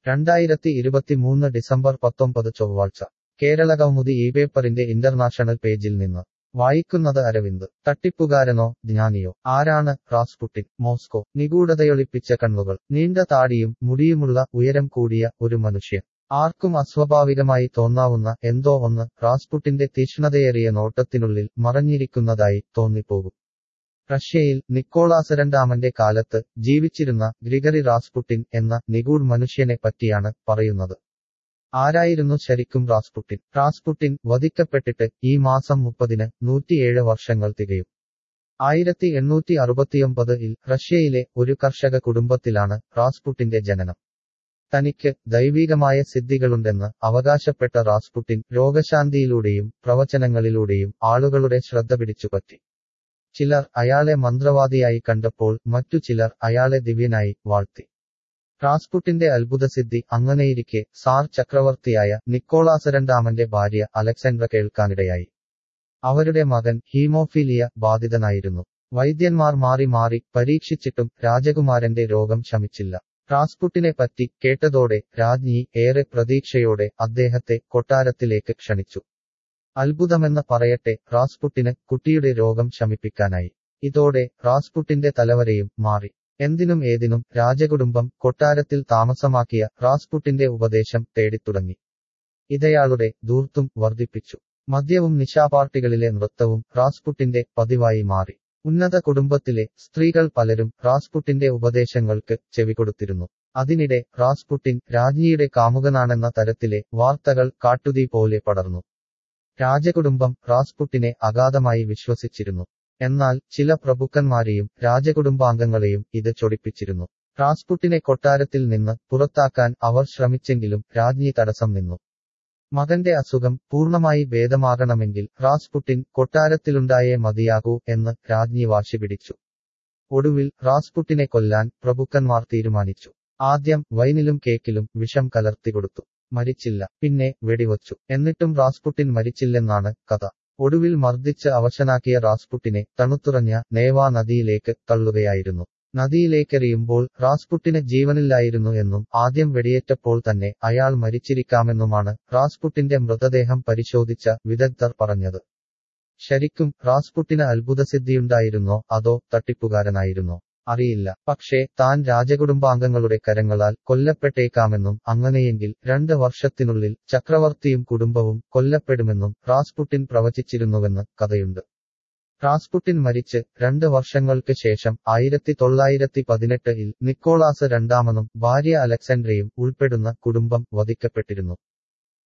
2023 December 19 ചൊവ്വാഴ്ച കേരളകൗമുദി ഈ പേപ്പറിന്റെ ഇന്റർനാഷണൽ പേജിൽ നിന്ന് വായിക്കുന്നത് അരവിന്ദ്. തട്ടിപ്പുകാരനോ ജ്ഞാനിയോ? ആരാണ് റാസ്പുട്ടിൻ? മോസ്കോ. നിഗൂഢതയൊളിപ്പിച്ച കണ്ണുകൾ, നീണ്ട താടിയും മുടിയുമുള്ള ഉയരം കൂടിയ ഒരു മനുഷ്യൻ. ആർക്കും അസ്വാഭാവികമായി തോന്നാവുന്ന എന്തോ ഒന്ന് റാസ്പുട്ടിന്റെ തീക്ഷ്ണതയേറിയ നോട്ടത്തിനുള്ളിൽ മറഞ്ഞിരിക്കുന്നതായി തോന്നിപ്പോകും. റഷ്യയിൽ നിക്കോളാസ് രണ്ടാമന്റെ കാലത്ത് ജീവിച്ചിരുന്ന ഗ്രിഗറി റാസ്പുട്ടിൻ എന്ന നിഗൂഢ മനുഷ്യനെ പറ്റിയാണ് പറയുന്നത്. ആരായിരുന്നു ശരിക്കും റാസ്പുട്ടിൻ? റാസ്പുട്ടിൻ വധിക്കപ്പെട്ടിട്ട് ഈ മാസം 30-ന് 107 വർഷങ്ങൾ തികയും. 1869-ൽ റഷ്യയിലെ ഒരു കർഷക കുടുംബത്തിലാണ് റാസ്പുട്ടിന്റെ ജനനം. തനിക്ക് ദൈവീകമായ സിദ്ധികളുണ്ടെന്ന് അവകാശപ്പെട്ട റാസ്പുട്ടിൻ രോഗശാന്തിയിലൂടെയും പ്രവചനങ്ങളിലൂടെയും ആളുകളുടെ ശ്രദ്ധ പിടിച്ചുപറ്റി. ചിലർ അയാളെ മന്ത്രവാദിയായി കണ്ടപ്പോൾ മറ്റു ചിലർ അയാളെ ദിവ്യനായി വാഴ്ത്തി. റാസ്പുട്ടിന്റെ അത്ഭുതസിദ്ധി അങ്ങനെയിരിക്കെ സാർ ചക്രവർത്തിയായ നിക്കോളാസ് രണ്ടാമന്റെ ഭാര്യ അലക്സാൻഡ്ര കേൾക്കാനിടയായി. അവരുടെ മകൻ ഹീമോഫീലിയ ബാധിതനായിരുന്നു. വൈദ്യന്മാർ മാറി മാറി പരീക്ഷിച്ചിട്ടും രാജകുമാരന്റെ രോഗം ശമിച്ചില്ല. റാസ്പുട്ടിനെ പറ്റി കേട്ടതോടെ രാജ്ഞി ഏറെ പ്രതീക്ഷയോടെ അദ്ദേഹത്തെ കൊട്ടാരത്തിലേക്ക് ക്ഷണിച്ചു. അത്ഭുതമെന്ന് പറയട്ടെ, റാസ്പുട്ടിന് കുട്ടിയുടെ രോഗം ശമിപ്പിക്കാനായി. ഇതോടെ റാസ്പുട്ടിന്റെ തലവരെയും മാറി. എന്തിനും ഏതിനും രാജകുടുംബം കൊട്ടാരത്തിൽ താമസമാക്കിയ റാസ്പുട്ടിന്റെ ഉപദേശം തേടിത്തുടങ്ങി. ഇതയാളുടെ ധൂർത്തും വർദ്ധിപ്പിച്ചു. മദ്യവും നിശാപാർട്ടികളിലെ നൃത്തവും റാസ്പുട്ടിന്റെ പതിവായി മാറി. ഉന്നത കുടുംബത്തിലെ സ്ത്രീകൾ പലരും റാസ്പുട്ടിന്റെ ഉപദേശങ്ങൾക്ക് ചെവികൊടുത്തിരുന്നു. അതിനിടെ റാസ്പുട്ടിൻ രാജ്ഞിയുടെ കാമുകനാണെന്ന തരത്തിലെ വാർത്തകൾ കാട്ടുതീ പോലെ പടർന്നു. രാജകുടുംബം റാസ്പുട്ടിനെ അഗാധമായി വിശ്വസിച്ചിരുന്നു. എന്നാൽ ചില പ്രഭുക്കന്മാരെയും രാജകുടുംബാംഗങ്ങളെയും ഇത് ചൊടിപ്പിച്ചിരുന്നു. റാസ്പുട്ടിനെ കൊട്ടാരത്തിൽ നിന്ന് പുറത്താക്കാൻ അവർ ശ്രമിച്ചെങ്കിലും രാജ്ഞി തടസ്സം നിന്നു. മകന്റെ അസുഖം പൂർണ്ണമായി ഭേദമാകണമെങ്കിൽ റാസ്പുട്ടിൻ കൊട്ടാരത്തിലുണ്ടായേ മതിയാകൂ എന്ന് രാജ്ഞി വാശി പിടിച്ചു. ഒടുവിൽ റാസ്പുട്ടിനെ കൊല്ലാൻ പ്രഭുക്കന്മാർ തീരുമാനിച്ചു. ആദ്യം വൈനിലും കേക്കിലും വിഷം കലർത്തിക്കൊടുത്തു. മരിച്ചില്ല. പിന്നെ വെടിവച്ചു. എന്നിട്ടും റാസ്പുട്ടിൻ മരിച്ചില്ലെന്നാണ് കഥ. ഒടുവിൽ മർദ്ദിച്ച് അവശനാക്കിയ റാസ്പുട്ടിനെ തണുത്തുറഞ്ഞ നേവാ നദിയിലേക്ക് തള്ളുകയായിരുന്നു. നദിയിലേക്കെറിയുമ്പോൾ റാസ്പുട്ടിന് ജീവനില്ലായിരുന്നു എന്നും ആദ്യം വെടിയേറ്റപ്പോൾ തന്നെ അയാൾ മരിച്ചിരിക്കാമെന്നുമാണ് റാസ്പുട്ടിന്റെ മൃതദേഹം പരിശോധിച്ച വിദഗ്ധർ പറഞ്ഞത്. ശരിക്കും റാസ്പുട്ടിന് അത്ഭുതസിദ്ധിയുണ്ടായിരുന്നോ അതോ തട്ടിപ്പുകാരനായിരുന്നോ? അറിയില്ല. പക്ഷേ താൻ രാജകുടുംബാംഗങ്ങളുടെ കരങ്ങളാൽ കൊല്ലപ്പെട്ടേക്കാമെന്നും അങ്ങനെയെങ്കിൽ 2 വർഷത്തിനുള്ളിൽ ചക്രവർത്തിയും കുടുംബവും കൊല്ലപ്പെടുമെന്നും റാസ്പുട്ടിൻ പ്രവചിച്ചിരുന്നുവെന്ന് കഥയുണ്ട്. റാസ്പുട്ടിൻ മരിച്ച് 2 വർഷങ്ങൾക്ക് ശേഷം 1918-ൽ നിക്കോളാസ് രണ്ടാമനും ഭാര്യ അലക്സാൻഡ്രയും ഉൾപ്പെടുന്ന കുടുംബം വധിക്കപ്പെട്ടിരുന്നു.